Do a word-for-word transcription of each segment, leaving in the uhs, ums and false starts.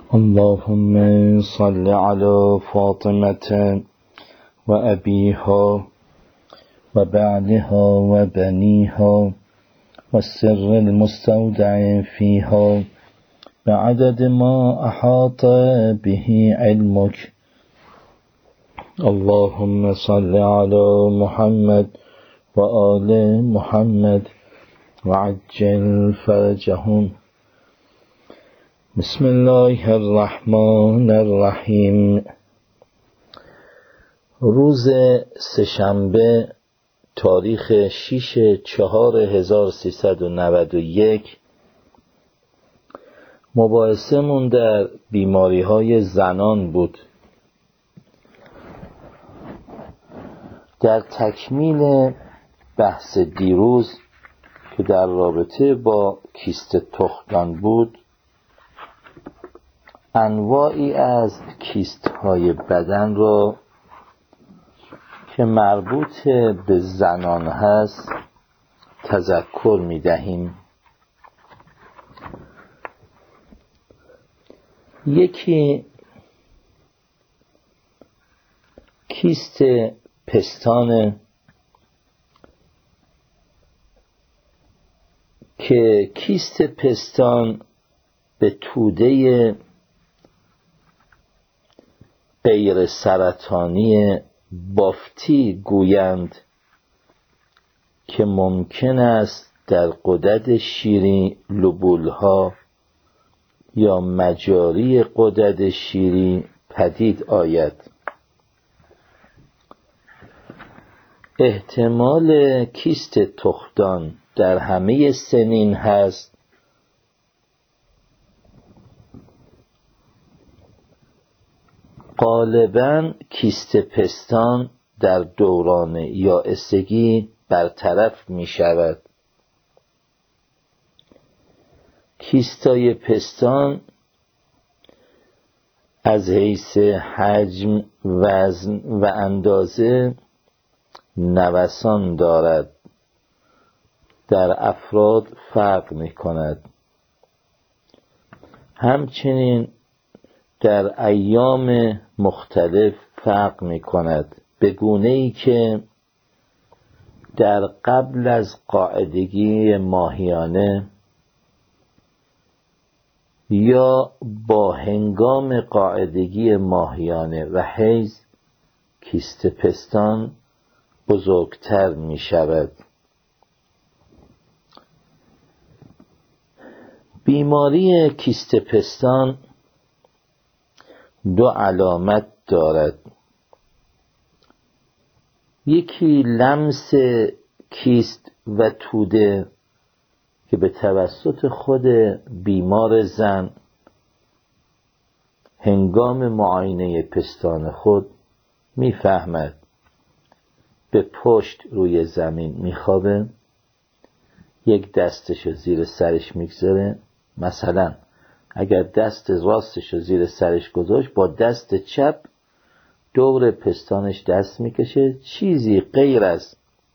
اللهم صل على فاطمة وأبيها وبعلها وبنيها والسر المستودع فيها بعدد ما أحاط به علمك. اللهم صل على محمد وآل محمد وعجل فرجهم. بسم الله الرحمن الرحیم. روز سه‌شنبه تاریخ شش چهار هزار و سیصد و نود و یک مباحثمون در بیماری های زنان بود. در تکمیل بحث دیروز که در رابطه با کیست تخمدان بود، انواعی از کیست های بدن را که مربوط به زنان هست تذکر می دهیم. یکی کیست پستان که کیست پستان به توده غیر سرطانی بافتی گویند که ممکن است در غدد شیری، لوبولها یا مجاری غدد شیری پدید آید. احتمال کیست تخمدان در همه سنین هست. غالباً کیست پستان در دوران یائسگی برطرف می شود. کیستای پستان از حیث حجم، وزن و اندازه نوسان دارد. در افراد فرق می کند. همچنین در ایام مختلف فرق می کند، به گونه‌ای که در قبل از قاعدگی ماهیانه یا با هنگام قاعدگی ماهیانه و حیض کیست پستان بزرگتر می شود. بیماری کیست پستان دو علامت دارد. یکی لمس کیست و توده که به توسط خود بیمار زن هنگام معاینه پستان خود میفهمد. به پشت روی زمین میخوابه، یک دستش زیر سرش میگذاره. مثلا اگر دست راستش رو زیر سرش گذاشت، با دست چپ دور پستانش دست میکشه. چیزی غیر از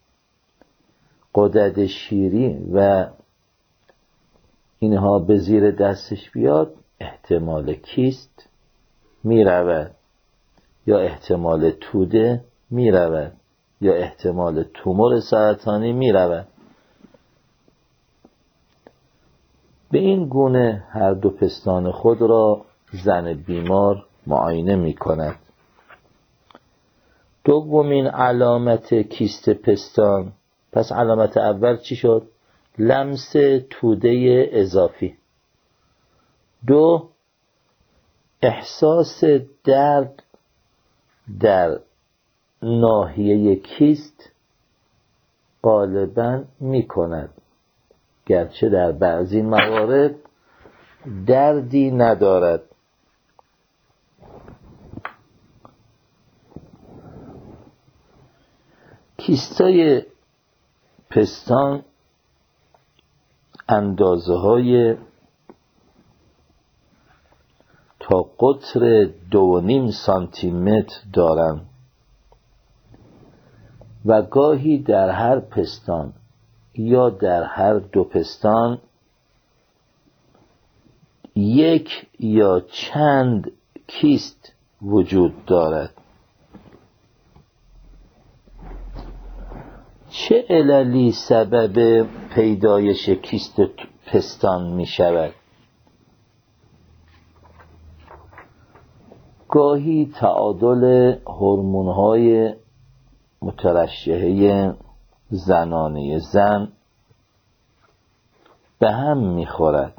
غدد شیری و اینها به زیر دستش بیاد، احتمال کیست میرود، یا احتمال توده میرود، یا احتمال تومور سرطانی میرود. به این گونه هر دو پستان خود را زن بیمار معاینه می کند. دومین علامت کیست پستان، پس علامت اول چی شد؟ لمس توده اضافی. دو، احساس درد در ناحیه کیست غالباً می کند، گرچه در بعضی موارد دردی ندارد. کیستای پستان اندازه های تا قطر دو و نیم سانتی متر دارند و گاهی در هر پستان یا در هر دو پستان یک یا چند کیست وجود دارد. چه عللی سبب پیدایش کیست پستان می شود؟ گاهی تعادل هورمون‌های مترشحه زنانه زن به هم می‌خورد.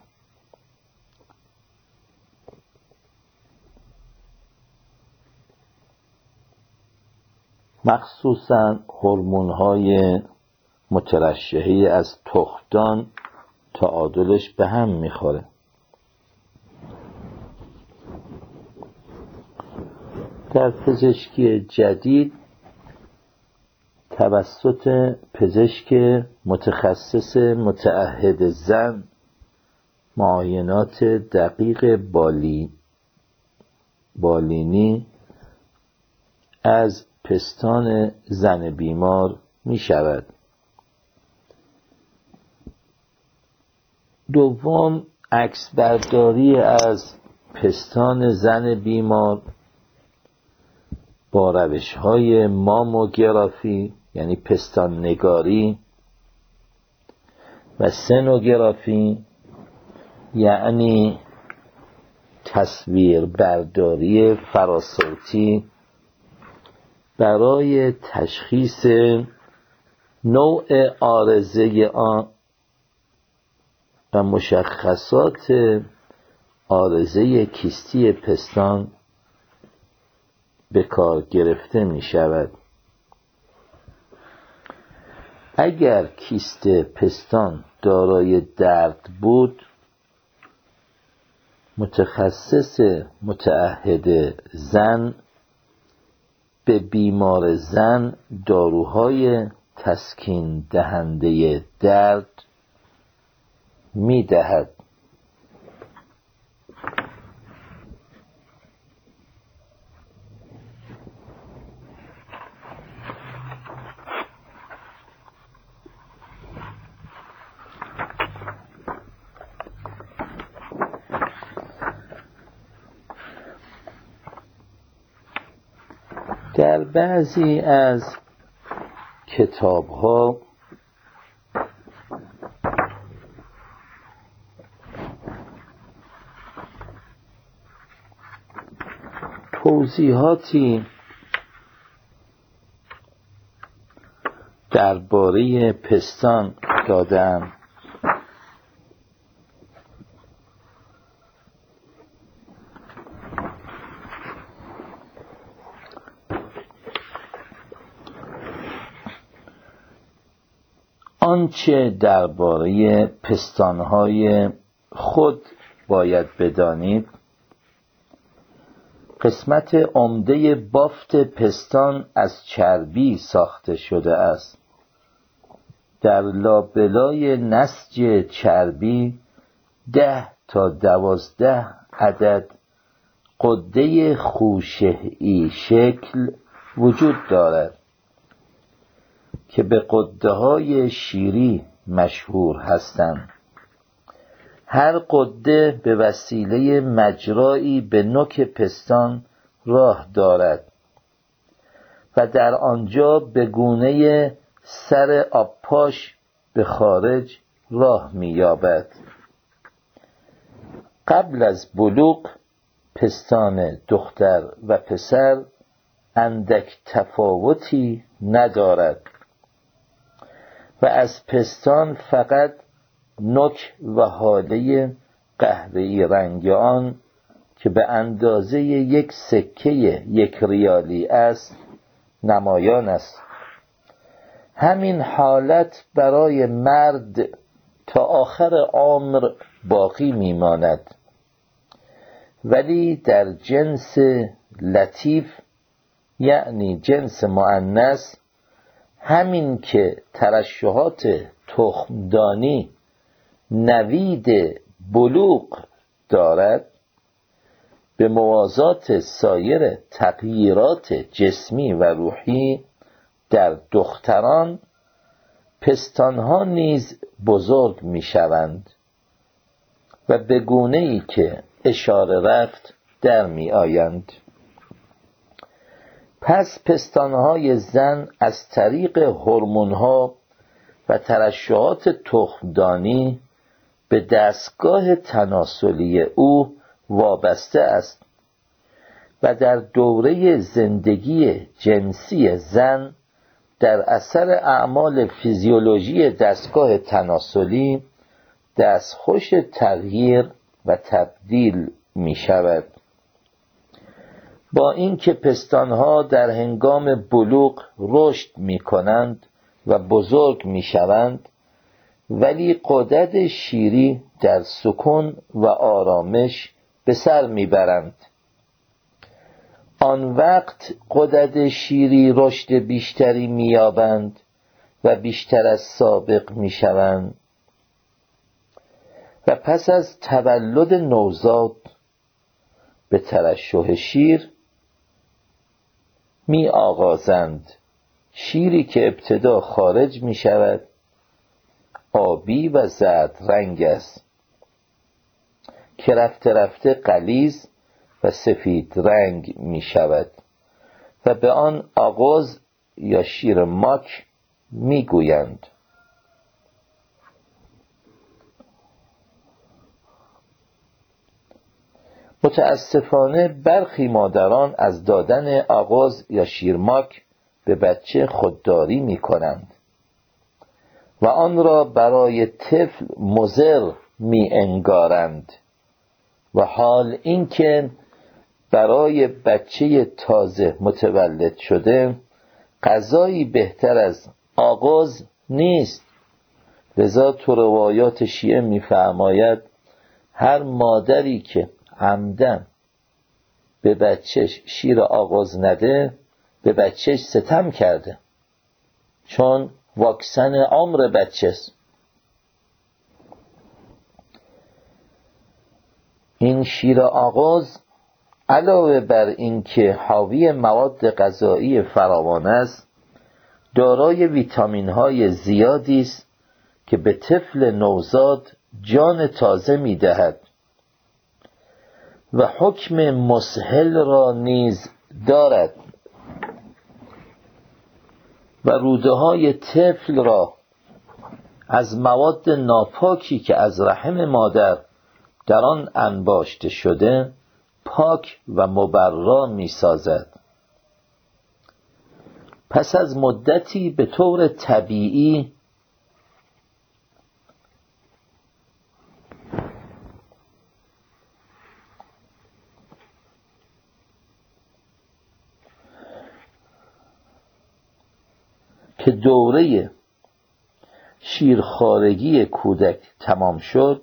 مخصوصاً هورمون‌های مترشحه از تخمدان تعادلش به هم می‌خوره. در پزشکی جدید توسط پزشک متخصص متعهد زن معاینات دقیق بالی بالینی از پستان زن بیمار می شود. دوم، عکس برداری از پستان زن بیمار با روش‌های ماموگرافی یعنی پستان نگاری و سنوگرافی یعنی تصویر برداری فراسوتی برای تشخیص نوع عارضه آن و مشخصات عارضه کیستی پستان به کار گرفته می شود. اگر کیست پستان دارای درد بود، متخصص متعهد زن به بیمار زن داروهای تسکین دهنده درد می دهد. در بعضی از کتاب‌ها توضیحاتی درباره پستان دادم. آنچه درباره پستان‌های خود باید بدانید، قسمت عمده بافت پستان از چربی ساخته شده است. در لابلای نسج چربی ده تا دوازده عدد غده خوشه‌ای شکل وجود دارد که به غده‌های شیری مشهور هستند. هر غده به وسیله مجرایی به نوک پستان راه دارد و در آنجا به گونه سر آبپاش به خارج راه می‌یابد. قبل از بلوغ پستان دختر و پسر اندک تفاوتی ندارد و از پستان فقط نوک و حاله قهوه‌ای رنگ آن که به اندازه یک سکه یک ریالی است نمایان است. همین حالت برای مرد تا آخر عمر باقی میماند، ولی در جنس لطیف یعنی جنس مؤنث همین که ترشحات تخمدانی نوید بلوغ دارد، به موازات سایر تغییرات جسمی و روحی در دختران پستانها نیز بزرگ می شوند و به گونه‌ای که اشاره رفت در می آیند. پس پستانهای زن از طریق هورمون‌ها و ترشحات تخمدانی به دستگاه تناسلی او وابسته است و در دوره زندگی جنسی زن در اثر اعمال فیزیولوژی دستگاه تناسلی دستخوش تغییر و تبدیل می شود. با اینکه پستانها در هنگام بلوغ رشد می کنند و بزرگ می شوند، ولی غدد شیری در سکون و آرامش به سر می برند. آن وقت غدد شیری رشد بیشتری می یابند و بیشتر از سابق می شوند و پس از تولد نوزاد به ترشح شیر می آغازند. شیری که ابتدا خارج می شود آبی و زرد رنگ است که رفته رفته غلیظ و سفید رنگ می شود و به آن آغاز یا شیر ماک می گویند. متاسفانه برخی مادران از دادن آغاز یا شیرماک به بچه خودداری می کنند و آن را برای طفل مضر می انگارند و حال اینکه برای بچه تازه متولد شده غذایی بهتر از آغاز نیست. لذا تو روایات شیعه می فرماید هر مادری که عمدن به بچهش شیر آغاز نده به بچهش ستم کرده، چون واکسن عمر بچه است. این شیر آغاز علاوه بر اینکه حاوی مواد غذایی فراوان است، دارای ویتامین های زیادی است که به طفل نوزاد جان تازه می دهد و حکم مسهل را نیز دارد و روده های طفل را از مواد ناپاکی که از رحم مادر در آن انباشته شده پاک و مبرا می سازد. پس از مدتی به طور طبیعی که دوره شیرخوارگی کودک تمام شد،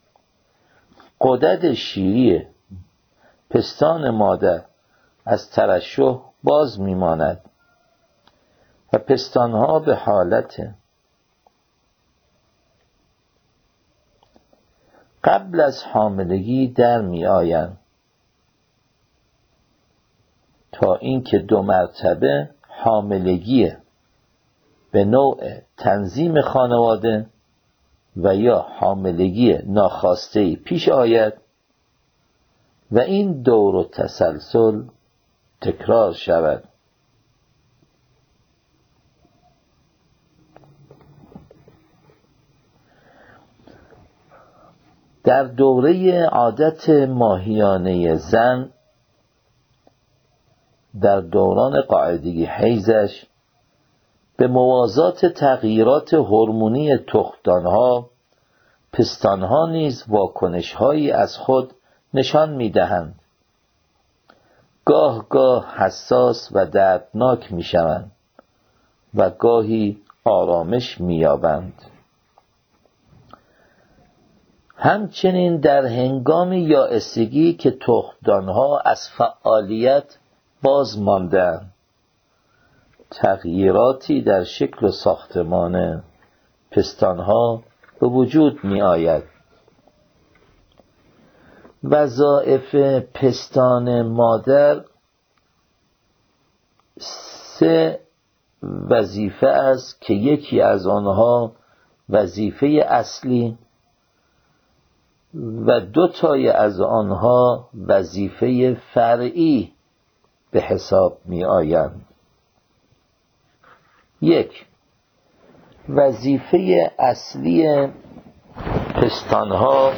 غدد شیری پستان مادر از ترشح باز میماند و پستانها به حالت قبل از حاملگی در می آیند تا اینکه دو مرتبه حاملگی به نوع تنظیم خانواده و یا حاملگی ناخواسته‌ای پیش آید و این دور و تسلسل تکرار شود. در دوره عادت ماهیانه زن در دوران قاعدگی حیضش به موازات تغییرات هورمونی تخمدانها پستانها نیز واکنش‌هایی از خود نشان می‌دهند. گاه گاه حساس و دردناک می‌شوند و گاهی آرامش می‌یابند. همچنین در هنگام یائسگی که تخمدانها از فعالیت باز مانده‌اند، تغییراتی در شکل و ساختمان پستانها به وجود می آید. وظایف پستان مادر سه وظیفه است که یکی از آنها وظیفه اصلی و دو تای از آنها وظیفه فرعی به حساب می آیند. یک، وظیفه اصلی پستانها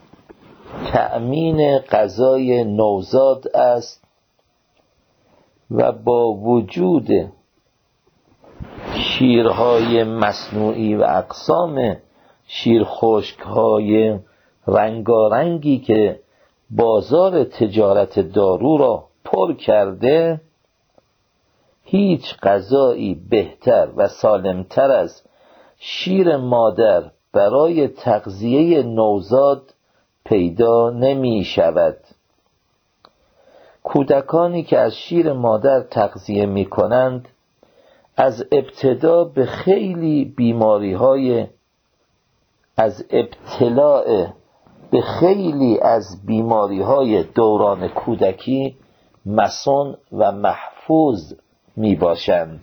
تأمین غذای نوزاد است و با وجود شیرهای مصنوعی و اقسام شیرخشک‌های رنگارنگی که بازار تجارت دارو را پر کرده، هیچ غذایی بهتر و سالمتر از شیر مادر برای تغذیه نوزاد پیدا نمی شود. کودکانی که از شیر مادر تغذیه می کنند از ابتدا به خیلی بیماری های از ابتلاع به خیلی از بیماری های دوران کودکی مصون و محفوظ می باشند.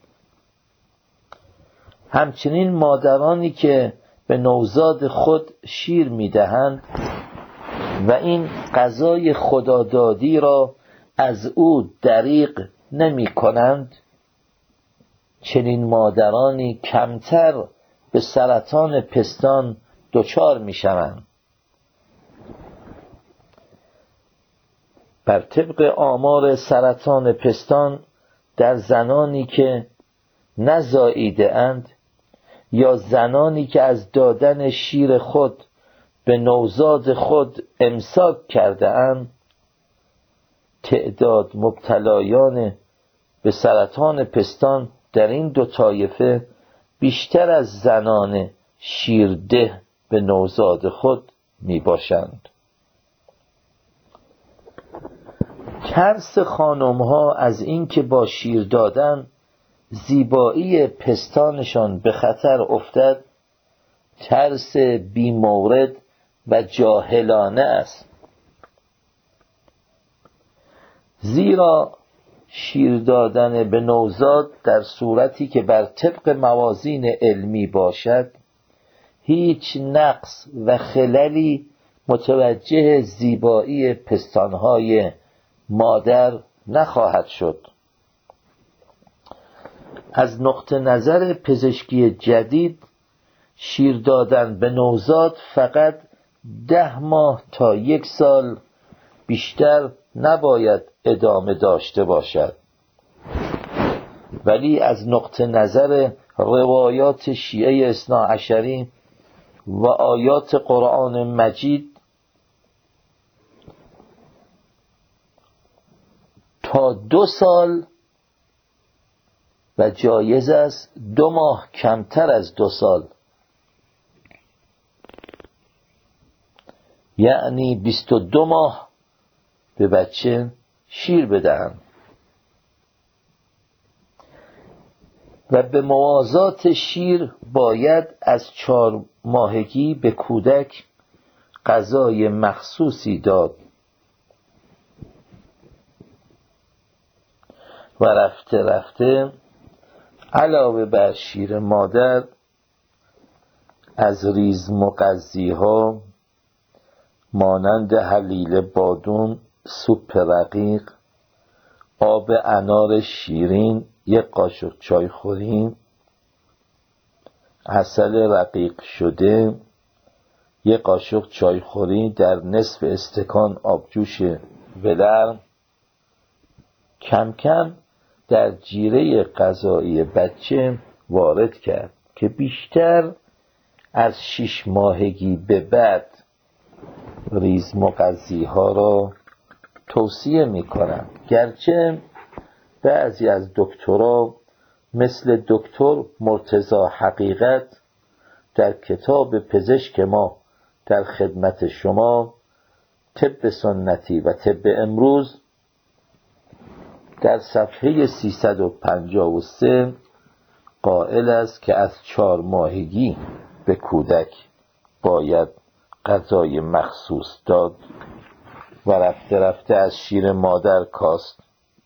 همچنین مادرانی که به نوزاد خود شیر می دهند و این غذای خدادادی را از او دریغ نمی کنند، چنین مادرانی کمتر به سرطان پستان دچار می شوند. بر طبق آمار سرطان پستان در زنانی که نزاییده اند یا زنانی که از دادن شیر خود به نوزاد خود امساک کرده اند، تعداد مبتلایان به سرطان پستان در این دو طایفه بیشتر از زنان شیرده به نوزاد خود می باشند. ترس خانم ها از اینکه با شیر دادن زیبایی پستانشان به خطر افتد ترس بی‌مورد و جاهلانه است، زیرا شیر دادن به نوزاد در صورتی که بر طبق موازین علمی باشد هیچ نقص و خللی متوجه زیبایی پستانهای مادر نخواهد شد. از نقطه نظر پزشکی جدید شیر دادن به نوزاد فقط ده ماه تا یک سال بیشتر نباید ادامه داشته باشد، ولی از نقطه نظر روایات شیعه اثنا عشری و آیات قرآن مجید تا دو سال و جایز است دو ماه کمتر از دو سال، یعنی بیست و دو ماه به بچه شیر بدهند و به موازات شیر باید از چهار ماهگی به کودک غذای مخصوصی داد و رفته رفته علاوه بر شیر مادر از ریز مغذی ها مانند حلیل بادون، سوپ رقیق، آب انار شیرین، یک قاشق چای خوریم، عسل رقیق شده، یک قاشق چای خوری در نصف استکان آبجوش ولرم کم کم در جیره غذایی بچه وارد کرد که بیشتر از شش ماهگی به بعد ریز مغذی ها را توصیه می کنم، گرچه بعضی از دکترها مثل دکتر مرتضی حقیقت در کتاب پزشک ما در خدمت شما طب سنتی و طب امروز در صفحه سیصد و پنجاه و سه قائل است که از چهار ماهگی به کودک باید غذای مخصوص داد و رفته رفته از شیر مادر کاست،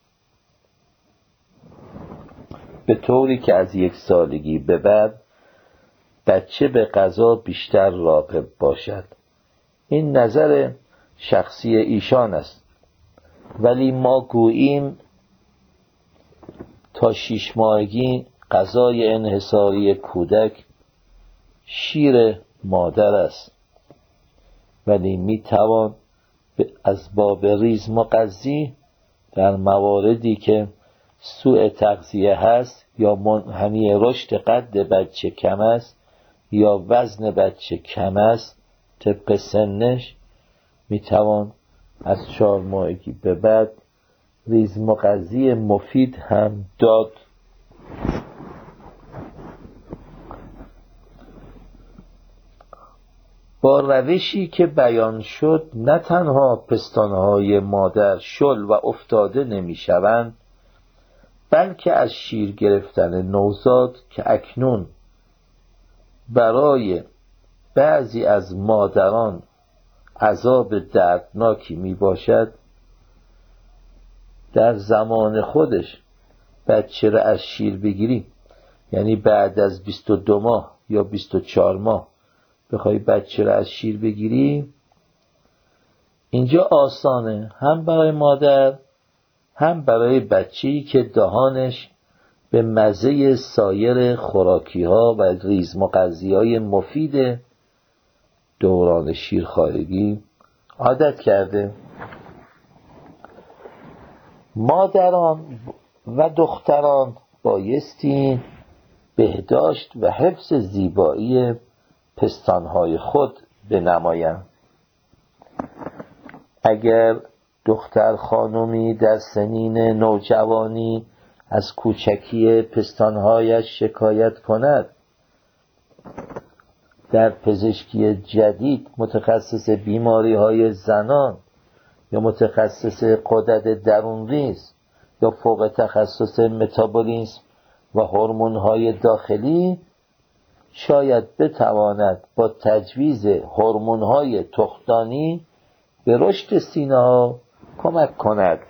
به طوری که از یک سالگی به بعد بچه به غذا بیشتر راغب باشد. این نظر شخصی ایشان است، ولی ما گوییم تا شش ماهگی غذای انحصاری کودک شیر مادر است، ولی می توان از باب ریزم و قضی در مواردی که سوء تغذیه هست یا منحنی رشد قد بچه کم است یا وزن بچه کم است، طبق سنش می توان از چهار ماهگی به بعد ریزم و قضی مفید هم داد. با روشی که بیان شد نه تنها پستانهای مادر شل و افتاده نمی شوند، بلکه از شیر گرفتن نوزاد که اکنون برای بعضی از مادران عذاب دردناکی می باشد، در زمان خودش بچه را از شیر بگیری، یعنی بعد از بیست و دو ماه یا بیست و چهار ماه بخوای بچه را از شیر بگیری، اینجا آسانه، هم برای مادر هم برای بچه‌ای که دهانش به مزه سایر خوراکی ها و ریزم و قضی های مفید دوران شیرخوارگی عادت کرده. مادران و دختران بایستی بهداشت و حفظ زیبایی پستانهای خود بنمایند. اگر دختر خانمی در سنین نوجوانی از کوچکی پستانهایش شکایت کند، در پزشکی جدید متخصص بیماری های زنان یا متخصص غدد درونریز یا فوق تخصص متابولیسم و هورمون های داخلی شاید بتواند با تجویز هورمون های تخمدانی به رشد سینه ها کمک کند،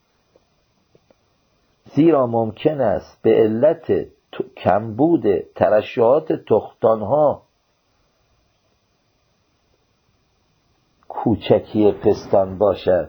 زیرا ممکن است به علت کمبود ترشحات تخمدان ها کوچکی پستان باشد.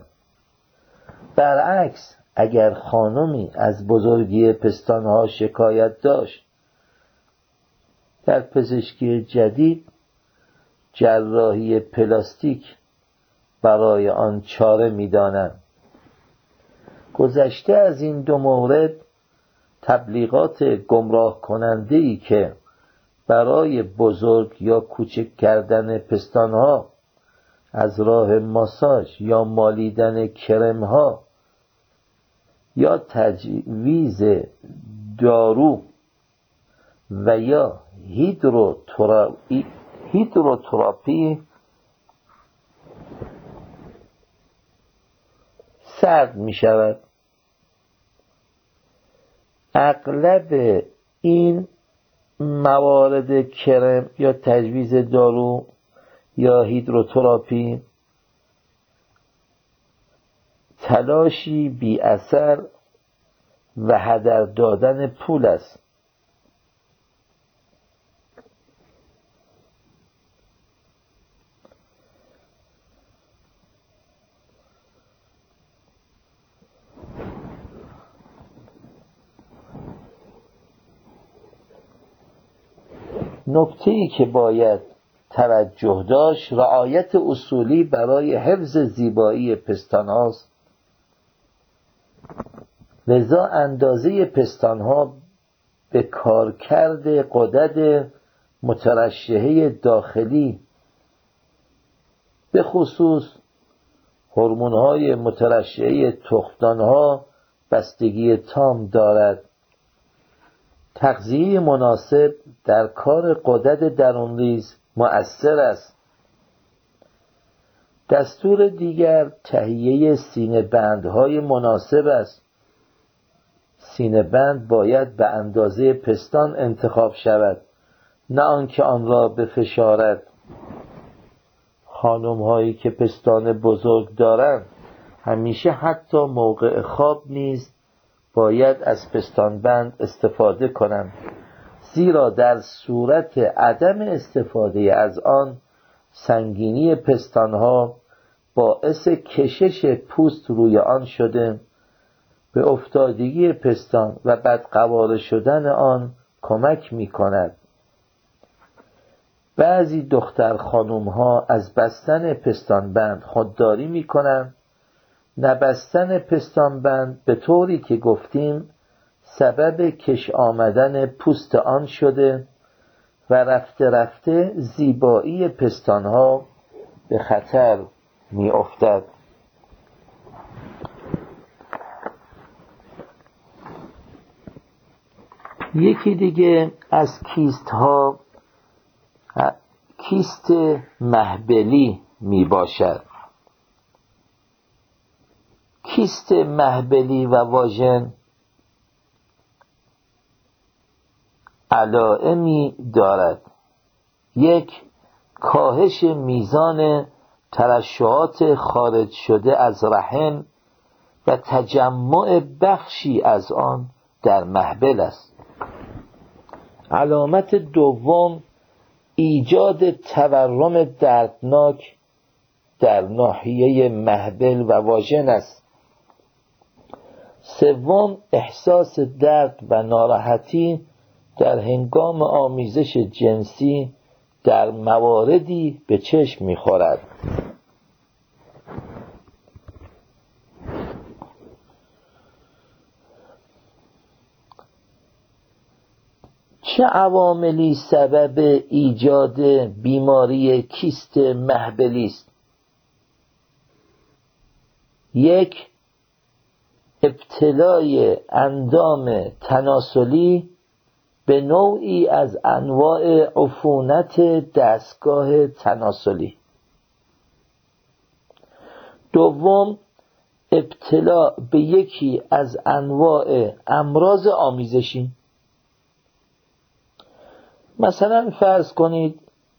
برعکس اگر خانمی از بزرگی پستان ها شکایت داشت، در پزشکی جدید جراحی پلاستیک برای آن چاره می‌دانند. گذشته از این دو مورد، تبلیغات گمراه کننده‌ای که برای بزرگ یا کوچک کردن پستانها از راه ماساژ یا مالیدن کرم‌ها یا تجویز دارو و یا هیدروتراپی هیدروتراپی سرد می شود. اغلب این موارد کرم یا تجویز دارو یا هیدروتراپی تلاشی بی اثر و هدر دادن پول است. نکته‌ای که باید توجه داشت رعایت اصولی برای حفظ زیبایی پستان هاست. لذا اندازه پستان ها به کارکرد غدد مترشحه داخلی، به خصوص هورمون های مترشحه تخمدان ها بستگی تام دارد. تغذیه مناسب در کار غدد درونریز مؤثر است. دستور دیگر تهیه سینه بندهای مناسب است. سینه بند باید به اندازه پستان انتخاب شود، نه آنکه آن را بفشارد. خانم هایی که پستان بزرگ دارند همیشه حتی موقع خواب نیز باید از پستان بند استفاده کنند، زیرا در صورت عدم استفاده از آن سنگینی پستانها باعث کشش پوست روی آن شده، به افتادگی پستان و بدقواره شدن آن کمک می کند. بعضی دختر خانوم ها از بستن پستانبند خودداری می کنند. نبستن پستانبند به طوری که گفتیم سبب کش آمدن پوست آن شده و رفته رفته زیبایی پستانها به خطر می افتد. یکی دیگه از کیست ها کیست مهبلی می باشد. کیست مهبلی و واژن علائمی دارد. یک، کاهش میزان ترشحات خارج شده از رحم و تجمع بخشی از آن در مهبل است. علامت دوم، ایجاد تورم دردناک در ناحیه مهبل و واژن است. سوم، احساس درد و ناراحتی در هنگام آمیزش جنسی در مواردی به چشم می‌خورد. چه عواملی سبب ایجاد بیماری کیست مهبلی است؟ یک، ابتلای اندام تناسلی به نوعی از انواع عفونت دستگاه تناسلی. دوم، ابتلا به یکی از انواع امراض آمیزشی. مثلا فرض کنید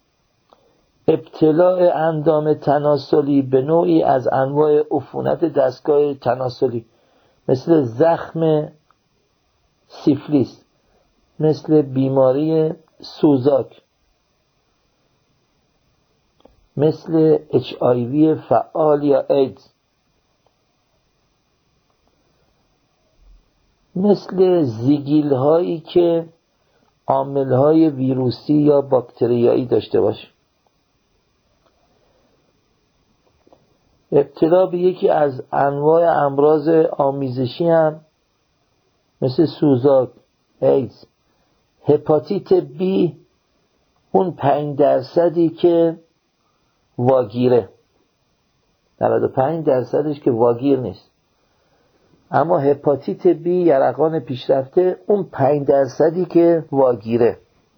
ابتلاع اندام تناسلی به نوعی از انواع عفونت دستگاه تناسلی، مثل زخم سیفلیس، مثل بیماری سوزاک، مثل اچ آی وی فعال یا ایدز، مثل زیگیل هایی که عامل های ویروسی یا باکتریایی داشته باشه. ابتلا به یکی از انواع امراض آمیزشی هم مثل سوزاک، ایدز، هپاتیت بی، اون پنج درصدی که واگیره، نود و پنج درصدش که واگیر نیست، اما هپاتیت بی یرقان پیشرفته اون پنج درصدی که واگیره.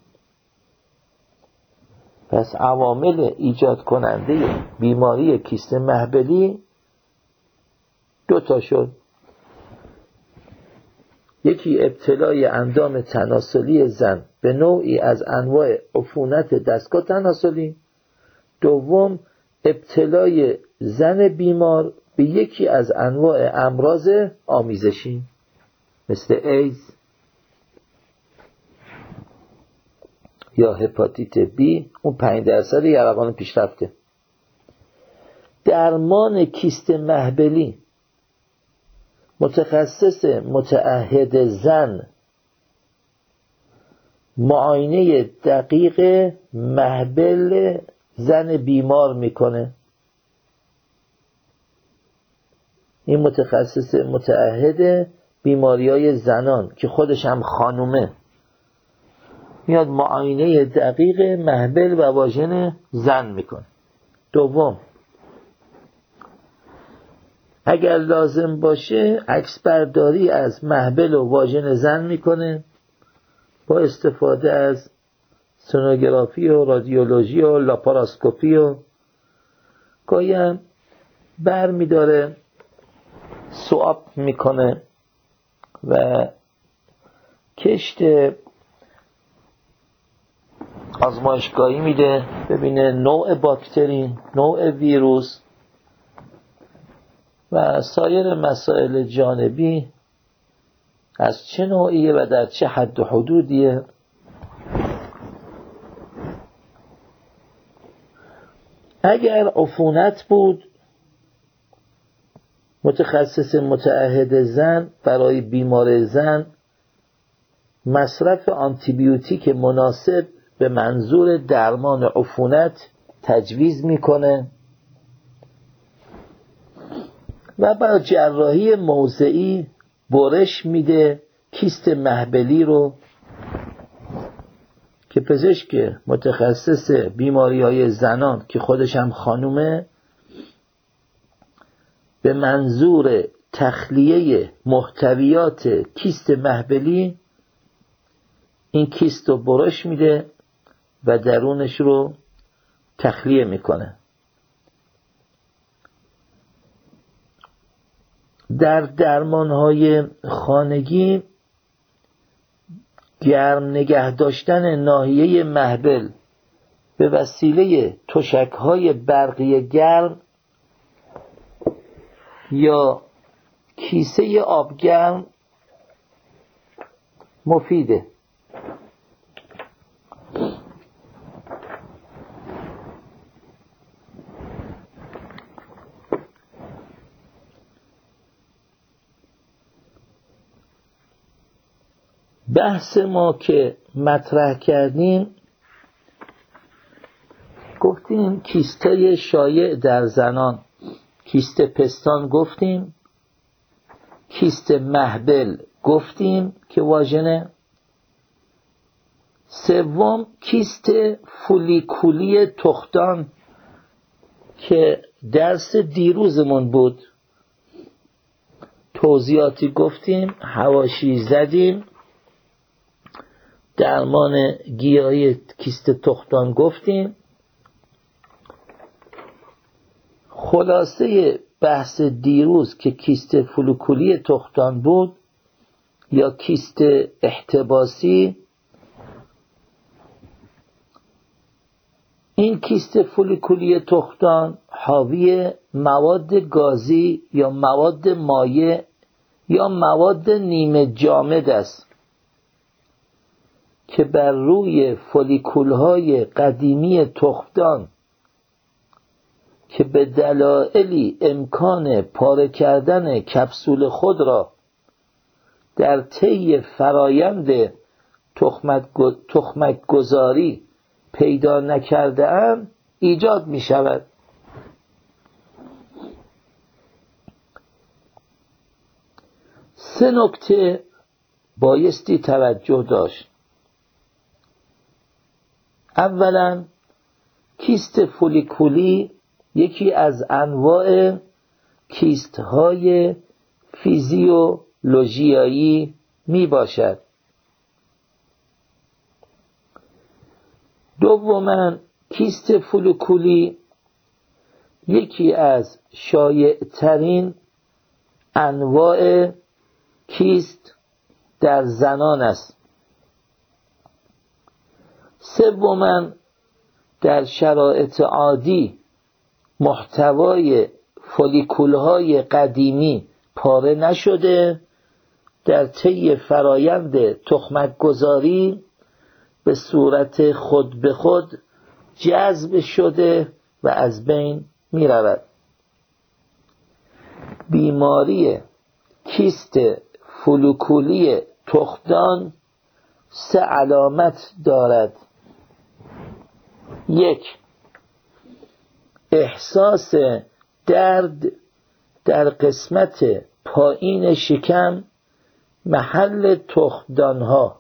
پس عوامل ایجاد کننده بیماری کیست مهبلی دو تا شد. یکی ابتلای اندام تناسلی زن به نوعی از انواع عفونت دستگاه تناسلی. دوم، ابتلای زن بیمار به یکی از انواع امراض آمیزشی مثل ایدز یا هپاتیت بی، اون پنج درصد یرقان پیشرفته. درمان کیست مهبلی، متخصص متعهد زن معاینه دقیق مهبل زن بیمار میکنه. این متخصص متعهد بیماری‌های زنان که خودش هم خانومه میاد معاینه دقیق مهبل و واژن زن میکنه. دوم، اگر لازم باشه عکس برداری از مهبل و واژن زن میکنه با استفاده از سونوگرافی و رادیولوژی و لاپاراسکوپی و گاهی هم بر میداره سواب میکنه و کشت آزمایشگاهی میده ببینه نوع باکتری، نوع ویروس و سایر مسائل جانبی از چه نوعیه و در چه حد و حدودیه. اگر عفونت بود، متخصص متعهد زن برای بیمار زن مصرف آنتیبیوتیک مناسب به منظور درمان عفونت تجویز میکنه و برای جراحی موضعی برش میده کیست مهبلی رو که پزشک متخصص بیماری‌های زنان که خودش هم خانومه به منظور تخلیه محتویات کیست مهبلی این کیست رو برش میده و درونش رو تخلیه میکنه. در درمانهای خانگی گرم نگه داشتن ناحیه مهبل به وسیله تشک‌های برقی گرم یا کیسه آبگرم مفیده. بحث ما که مطرح کردیم گفتیم کیستای شایع در زنان، کیست پستان گفتیم، کیست مهبل گفتیم که واژنه، سوم کیست فولیکولی تخمدان که درس دیروزمون بود، توضیحاتی گفتیم، حواشی زدیم، درمان گیاهی کیست تخمدان گفتیم. خلاصه بحث دیروز که کیست فولیکولی تخمدان بود یا کیست احتباسی، این کیست فولیکولی تخمدان حاوی مواد گازی یا مواد مایع یا مواد نیمه جامد است که بر روی فولیکول‌های قدیمی تخمدان که به دلایلی امکان پاره کردن کپسول خود را در طی فرایند تخمک گذاری پیدا نکرده اند ایجاد می شود. سه نکته بایستی توجه داشت. اولا کیست فولیکولی یکی از انواع کیست های فیزیولوژیایی می باشد. دوما کیست فولیکولی یکی از شایع ترین انواع کیست در زنان است. سوما در شرایط عادی محتوای فولیکول‌های قدیمی پاره نشده، در طی فرایند تخمک گذاری به صورت خود به خود جذب شده و از بین می رود. بیماری کیست فولیکولی تخمدان سه علامت دارد. یک، احساس درد در قسمت پایین شکم محل تخمدانها.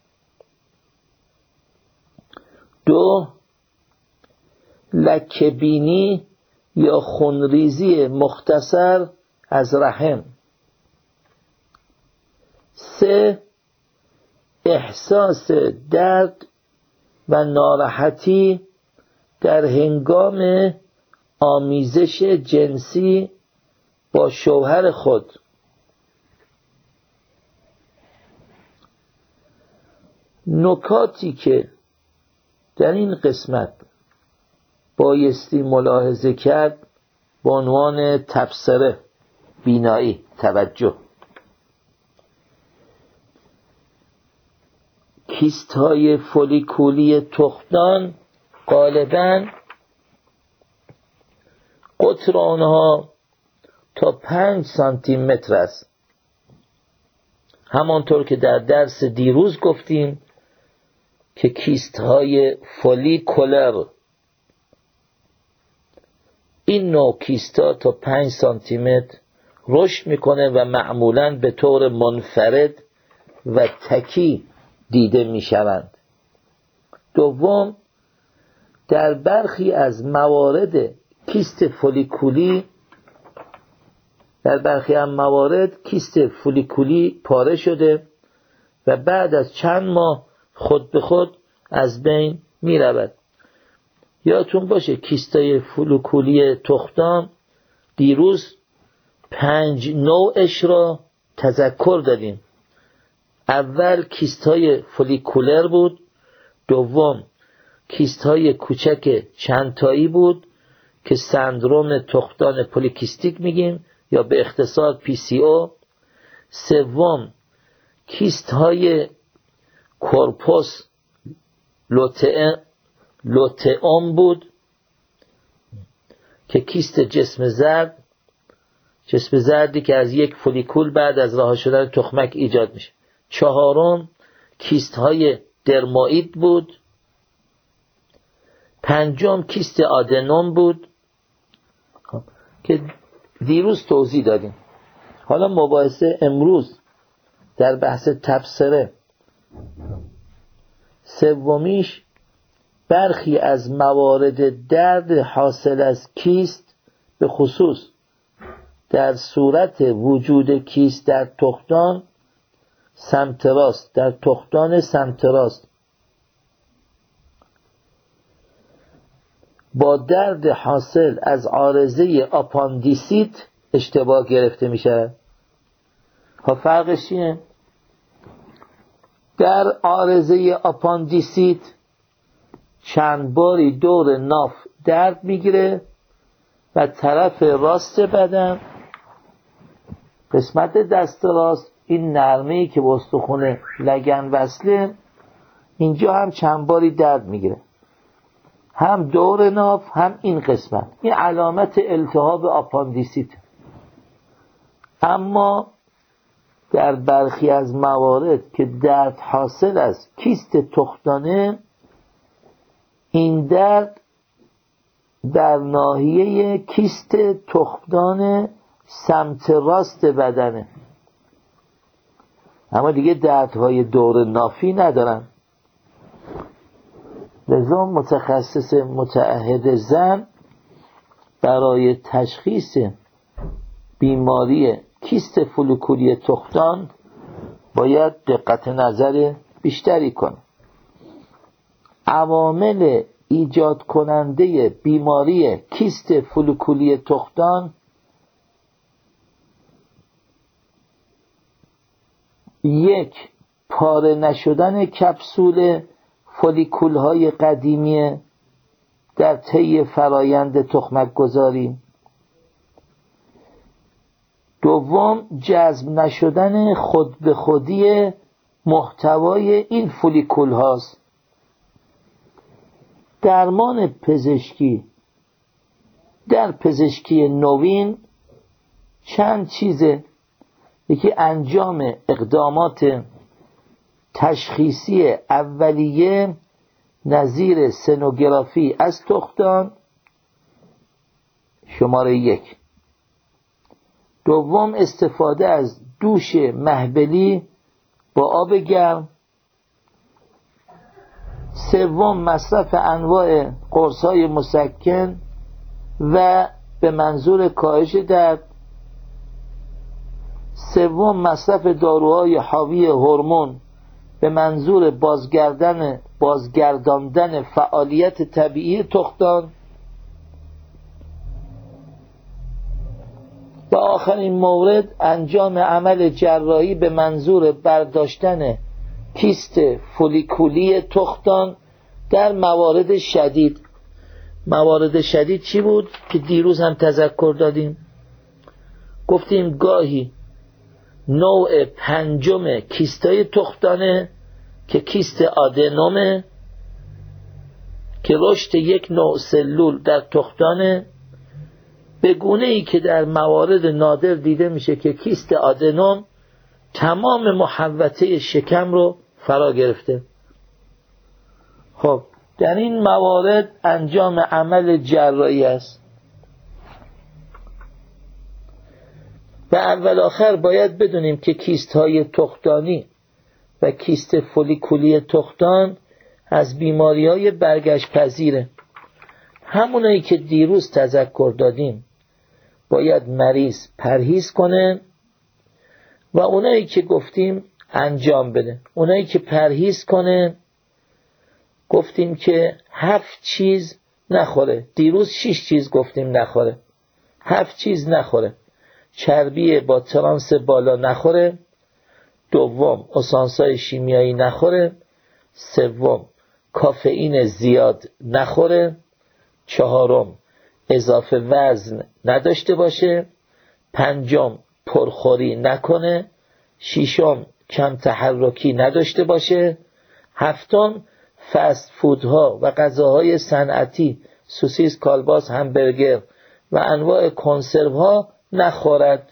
دو، لکه بینی یا خونریزی مختصر از رحم. سه، احساس درد و ناراحتی در هنگام آمیزش جنسی با شوهر خود. نکاتی که در این قسمت بایستی ملاحظه کرد به عنوان تبصره بینایی توجه. کیست های فولیکولی تخمدان غالباً قطر آنها تا پنج سانتی متر است. همانطور که در درس دیروز گفتیم که کیست های فولیکولر، این نوع کیستا تا پنج سانتی متر رشد میکنه و معمولاً به طور منفرد و تکی دیده میشوند. دوم، در برخی از موارد کیست فولیکولی در برخی از موارد کیست فولیکولی پاره شده و بعد از چند ماه خود به خود از بین می رود. یادتون باشه کیستای فولیکولی تخمدان دیروز پنج نوعش را تذکر دادیم. اول کیستای فولیکولر بود، دوم کیستای کوچک چندتایی بود که سندروم تخمدان پولیکیستیک میگیم یا به اختصار پی سی او. سوم کیست های کورپوس لوتئوم بود که کیست جسم زرد جسم زردی که از یک فولیکول بعد از رها شدن تخمک ایجاد میشه. چهارم کیست های درموئید بود. پنجم کیست آدنوم بود که دیروز توضیح دادیم. حالا مباحثه امروز در بحث تبصره سومیش برخی از موارد درد حاصل از کیست، به خصوص در صورت وجود کیست در تخمدان سمت راست در تخمدان سمت راست با درد حاصل از عارضه آپاندیسیت اشتباه گرفته میشه. ها فرقش چیه؟ در عارضه آپاندیسیت چند باری دور ناف درد میگیره و طرف راست بدن، قسمت دست راست، این نرمه‌ای که به استخوان لگن وصله، اینجا هم چند باری درد میگیره، هم دور ناف هم این قسمت. این علامت التهاب آپاندیسیت. اما در برخی از موارد که درد حاصل از کیست تخمدانه، این درد در ناحیه کیست تخمدان سمت راست بدنه، اما دیگه دردهای دور نافی ندارن. لذا متخصص متعهد زن برای تشخیص بیماری کیست فولیکولی تخمدان باید دقت نظر بیشتری کنه. عوامل ایجاد کننده بیماری کیست فولیکولی تخمدان: یک، پاره نشدن کپسول فولیکول های قدیمی در طی فرایند تخمک گذاری. دوم، جذب نشدن خود به خودی محتوای این فولیکول هاست. درمان پزشکی در پزشکی نوین چند چیزه. یکی انجام اقدامات تشخیصی اولیه نظیر سنوگرافی از تخمدان، شماره یک. دوم، استفاده از دوش مهبلی با آب گرم. سوم، مصرف انواع قرص‌های مسکن و به منظور کاهش درد. سوم، مصرف داروهای حاوی هورمون به منظور بازگردن بازگرداندن فعالیت طبیعی تخمدان. و آخرین مورد، انجام عمل جراحی به منظور برداشتن کیست فولیکولی تخمدان در موارد شدید. موارد شدید چی بود که دیروز هم تذکر دادیم؟ گفتیم گاهی نوع پنجم کیستای تخمدانه که کیست آدنومه که رشد یک نوع سلول در تخمدانه به گونه ای که در موارد نادر دیده میشه که کیست آدنوم تمام محوطه شکم رو فرا گرفته. خب در این موارد انجام عمل جراحی است و اول آخر باید بدونیم که کیست های تخمدانی و کیست فولیکولی تخمدان از بیماری های برگشت پذیره. همونایی که دیروز تذکر دادیم باید مریض پرهیز کنه و اونایی که گفتیم انجام بده. اونایی که پرهیز کنه گفتیم که هفت چیز نخوره. دیروز شش چیز گفتیم نخوره. هفت چیز نخوره. چربی با ترانس بالا نخوره. دوم اسانسای شیمیایی نخوره. سوم کافئین زیاد نخوره. چهارم اضافه وزن نداشته باشه. پنجم پرخوری نکنه. ششم کم تحرکی نداشته باشه. هفتم فست فودها و غذاهای صنعتی سوسیس، کالباس، همبرگر و انواع کنسرو ها نخورد.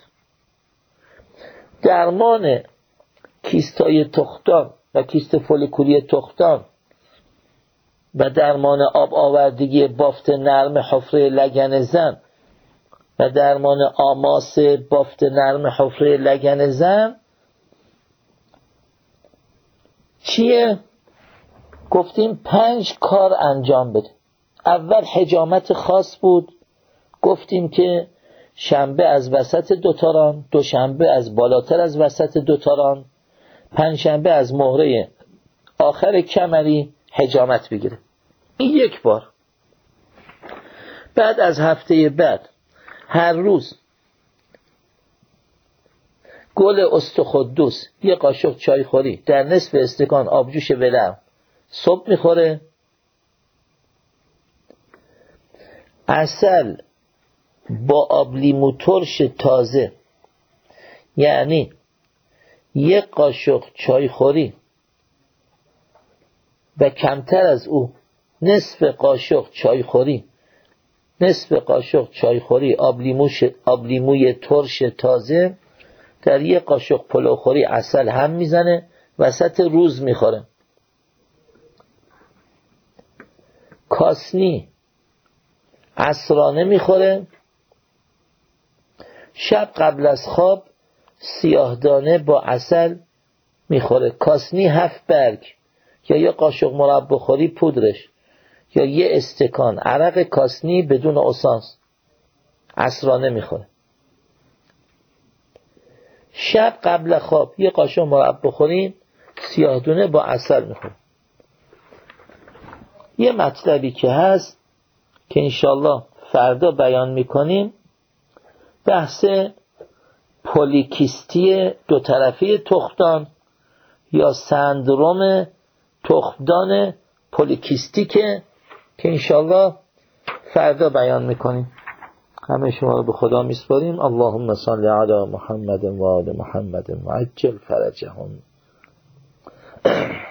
درمان کیستای تخمدان و کیست فولیکولی تخمدان و درمان آب آوردگی بافت نرم حفره لگن زن و درمان آماس بافت نرم حفره لگن زن چیه؟ گفتیم پنج کار انجام بده. اول حجامت خاص بود. گفتیم که شنبه از وسط دوتاران، دوشنبه از بالاتر از وسط دوتاران، پنجشنبه از مهره آخر کمری حجامت بگیره. این یک بار. بعد از هفته بعد هر روز گل استخدوس یه قاشق چای خوری در نصف استکان آبجوش ولرم صبح میخوره. عسل با آب لیمو ترش تازه، یعنی یک قاشق چای خوری و کمتر از او نصف قاشق چای خوری نصف قاشق چای خوری آب لیموش آب لیموی ترش تازه در یک قاشق پلو خوری عسل هم میزنه، وسط روز میخوره. کاسنی عصرانه میخوره. شب قبل از خواب سیاهدانه با عسل میخوره. کاسنی هفت برگ یا یه قاشق مربا خوری پودرش یا یه استکان عرق کاسنی بدون اسانس عصرانه میخوره. شب قبل خواب یه قاشق مربا خوری سیاهدانه با عسل میخوره. یه مطلبی که هست که انشالله فردا بیان میکنیم، بحث پولیکیستی دو طرفه تخمدان یا سندروم تخمدان پولیکیستیکه که انشالله فردا بیان میکنیم. همه شما رو به خدا میسپاریم. اللهم صل علی محمد و آل محمد و عجل فرجهم.